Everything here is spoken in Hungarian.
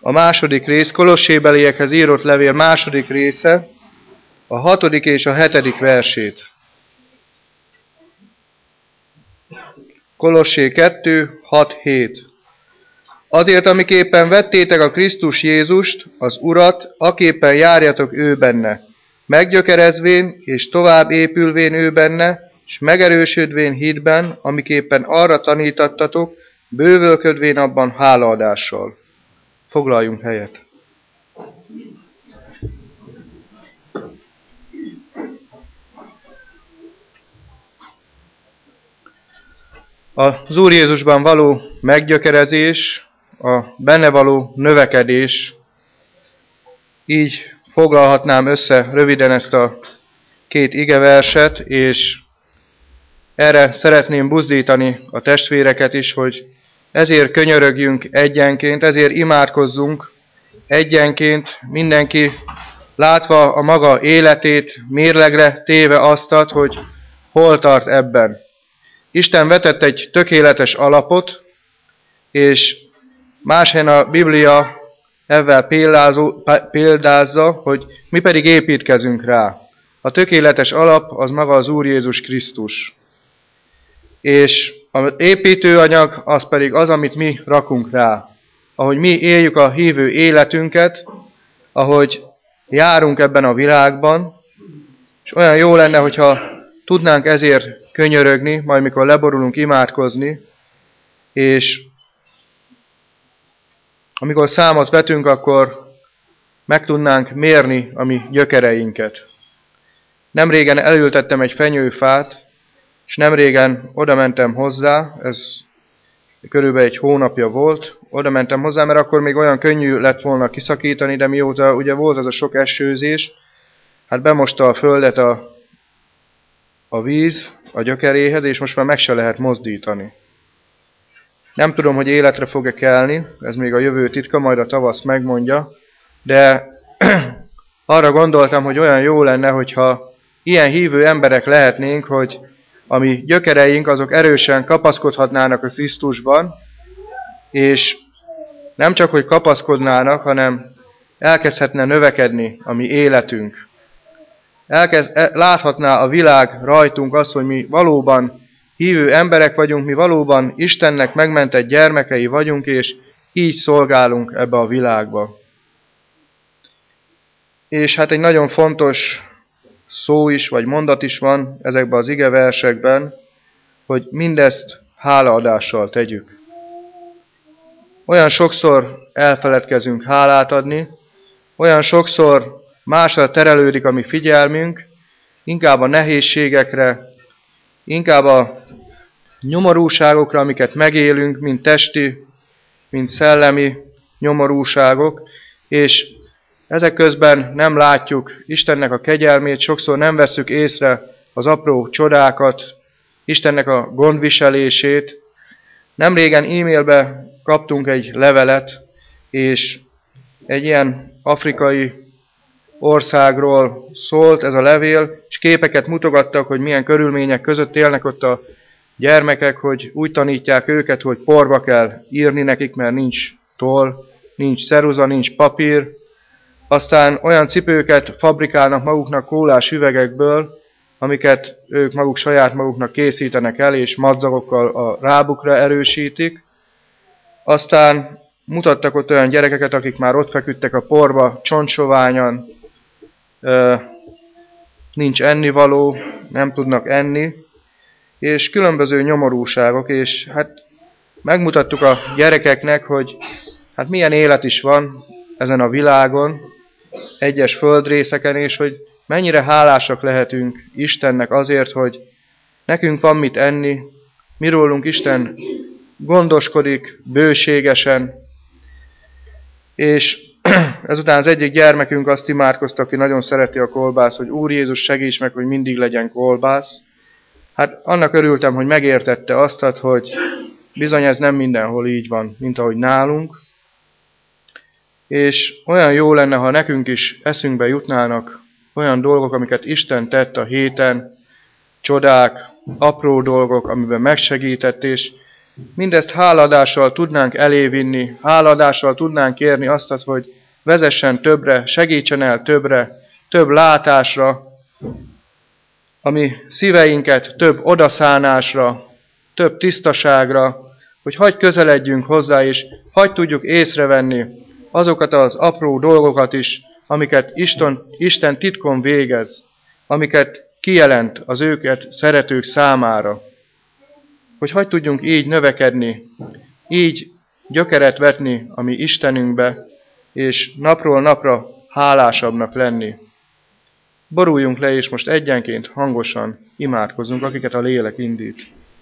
a második rész, Kolossébeliekhez írott levél második része, a 6. és a 7. versét. Kolossé 2, 6, 7. Azért, amiképpen vettétek a Krisztus Jézust, az Urat, aképpen járjatok ő benne, meggyökerezvén és tovább épülvén ő benne, és megerősödvén hitben, amiképpen arra tanítattatok, bővölködvén abban hálaadással. Foglaljunk helyet. Az Úr Jézusban való meggyökerezés, a benne való növekedés, így foglalhatnám össze röviden ezt a két igeverset, és erre szeretném buzdítani a testvéreket is, hogy ezért könyörögjünk egyenként, ezért imádkozzunk egyenként, mindenki látva a maga életét, mérlegre téve aztat, hogy hol tart ebben. Isten vetett egy tökéletes alapot, és más helyen a Biblia ezzel példázza, hogy mi pedig építkezünk rá. A tökéletes alap az maga az Úr Jézus Krisztus. És az építőanyag az pedig az, amit mi rakunk rá. Ahogy mi éljük a hívő életünket, ahogy járunk ebben a világban, és olyan jó lenne, hogyha tudnánk ezért könyörögni, majd mikor leborulunk imádkozni, és amikor számot vetünk, akkor meg tudnánk mérni a mi gyökereinket. Nemrégen elültettem egy fenyőfát, és nemrégen oda mentem hozzá, ez körülbelül egy hónapja volt, oda mentem hozzá, mert akkor még olyan könnyű lett volna kiszakítani, de mióta ugye volt az a sok esőzés, hát bemosta a földet a víz a gyökeréhez, és most már meg se lehet mozdítani. Nem tudom, hogy életre fog-e kelni, ez még a jövő titka, majd a tavasz megmondja, de arra gondoltam, hogy olyan jó lenne, hogyha ilyen hívő emberek lehetnénk, hogy a mi gyökereink azok erősen kapaszkodhatnának a Krisztusban, és nem csak, hogy kapaszkodnának, hanem elkezdhetne növekedni a mi életünk. Láthatná a világ rajtunk azt, hogy mi valóban hívő emberek vagyunk, mi valóban Istennek megmentett gyermekei vagyunk, és így szolgálunk ebbe a világba. És hát egy nagyon fontos szó is, vagy mondat is van ezekben az igeversekben, hogy mindezt hálaadással tegyük. Olyan sokszor elfeledkezünk hálát adni, olyan sokszor másra terelődik a mi figyelmünk, inkább a nehézségekre, inkább a nyomorúságokra, amiket megélünk, mint testi, mint szellemi nyomorúságok, és ezek közben nem látjuk Istennek a kegyelmét, sokszor nem vesszük észre az apró csodákat, Istennek a gondviselését. Nemrégen e-mailbe kaptunk egy levelet, és egy ilyen afrikai országról szólt ez a levél, és képeket mutogattak, hogy milyen körülmények között élnek ott a gyermekek, hogy úgy tanítják őket, hogy porba kell írni nekik, mert nincs toll, nincs ceruza, nincs papír. Aztán olyan cipőket fabrikálnak maguknak kólás üvegekből, amiket ők maguk saját maguknak készítenek el, és madzagokkal a rábukra erősítik. Aztán mutattak ott olyan gyerekeket, akik már ott feküdtek a porba, csontsoványan, nincs ennivaló, nem tudnak enni, és különböző nyomorúságok, és hát megmutattuk a gyerekeknek, hogy hát milyen élet is van ezen a világon, egyes földrészeken, és hogy mennyire hálásak lehetünk Istennek azért, hogy nekünk van mit enni, mirólunk Isten gondoskodik bőségesen, és ezután az egyik gyermekünk azt imádkozta, aki nagyon szereti a kolbász, hogy Úr Jézus, segíts meg, hogy mindig legyen kolbász. Hát annak örültem, hogy megértette azt, hogy bizony ez nem mindenhol így van, mint ahogy nálunk. És olyan jó lenne, ha nekünk is eszünkbe jutnának olyan dolgok, amiket Isten tett a héten, csodák, apró dolgok, amiben megsegített, és mindezt hálaadással tudnánk elévinni, hálaadással tudnánk kérni azt, hogy vezessen többre, segítsen el többre, több látásra, ami szíveinket több odaszánásra, több tisztaságra, hogy hagy közeledjünk hozzá, és hagy tudjuk észrevenni azokat az apró dolgokat is, amiket Isten titkon végez, amiket kijelent az őket szeretők számára. Hogy hagy tudjunk így növekedni, így gyökeret vetni a mi Istenünkbe, és napról napra hálásabbnak lenni. Boruljunk le, és most egyenként hangosan imádkozzunk, akiket a lélek indít.